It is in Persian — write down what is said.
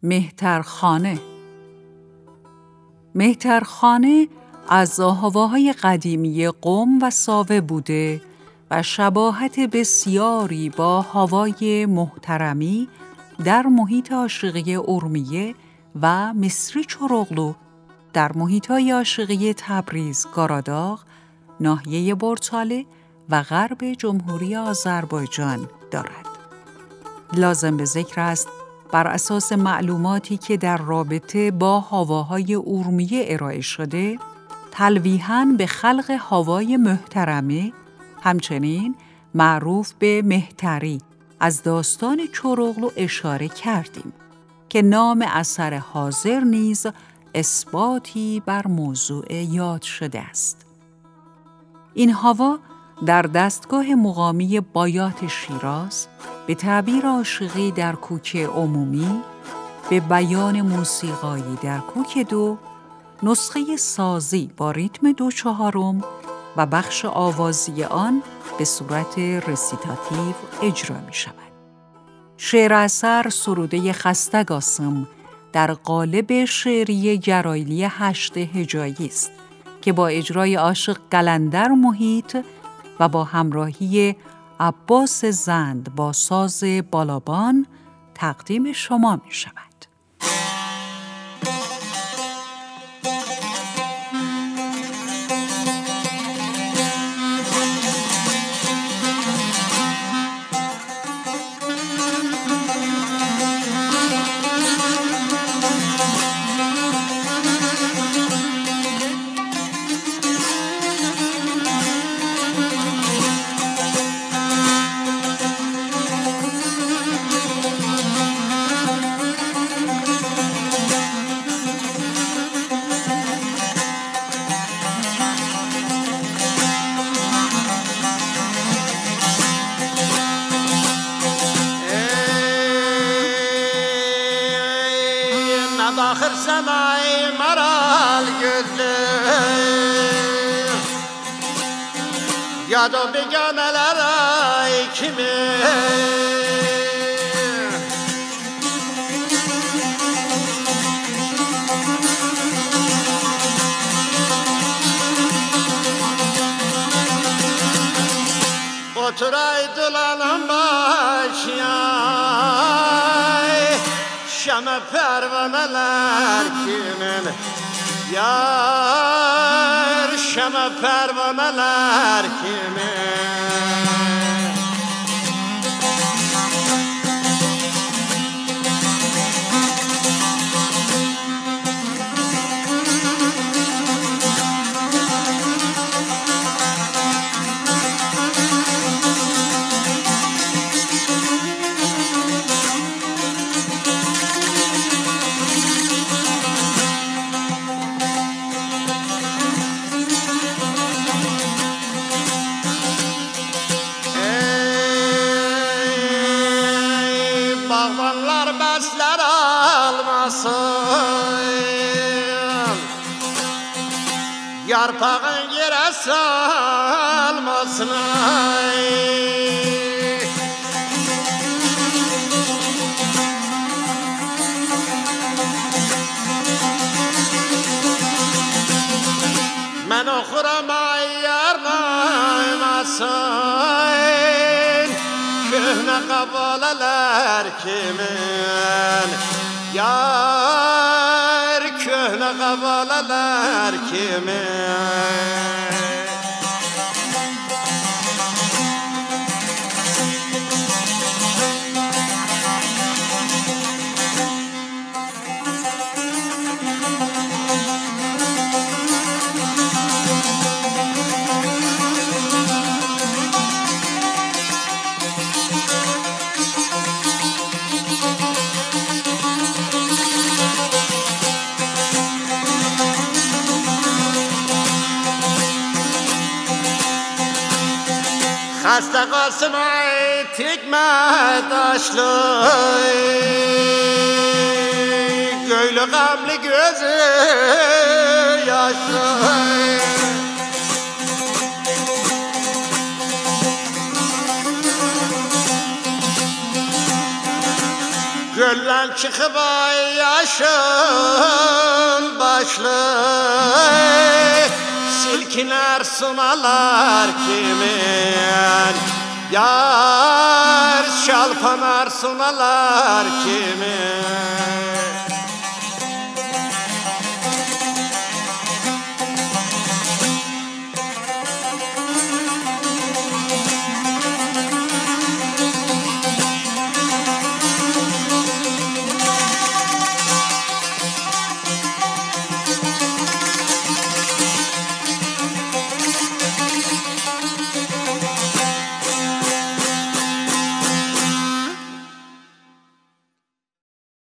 مهترخانه. مهترخانه از هواهای قدیمی قم و ساوه بوده و شباهت بسیاری با هوای محترمی در محیط عاشقی ارومیه و مصری چراغلو در محیط‌های عاشقی تبریز گاراداغ، ناحیه بورتاله و غرب جمهوری آذربایجان دارد. لازم به ذکر است بر اساس معلوماتی که در رابطه با هواهای ارومیه ارائه شده، تلویحاً به خلق هوای محترمه، همچنین معروف به مهتری از داستان چراغلو اشاره کردیم که نام اثر حاضر نیز اثباتی بر موضوع یاد شده است. این هوا در دستگاه مقامی بایات شیراز به تعبیر عاشقی در کوک عمومی، به بیان موسیقایی در کوک 2، نسخه سازی با ریتم 2/4 و بخش آوازی آن به صورت رسیتاتیو اجرا می شود. شعر اثر سروده خسته قاسم در قالب شعری گرایلی 8 هجایی است که با اجرای عاشق قلندر محیط و با همراهی عباس زند با ساز بالابان تقدیم شما می شود. آخر سمای مرال gözlü یادو beganeler ay kimi oturaydılar başına şeme pervaneler kimin yar şeme pervaneler kimin Bağbanlar bəslər almasın Yarpağın yerə salmasın Mən oxuram ay yarmaymasın Köhnə qavalələr kimin Yar köhnə qavalələr kimin Xəstə Qasım ay tikmə daşlı Göylü qəmli gözü yaşlı Göllən çıkıbay yaşın başlı silkiner sunalar kimin yar şalpanar sunalar kimin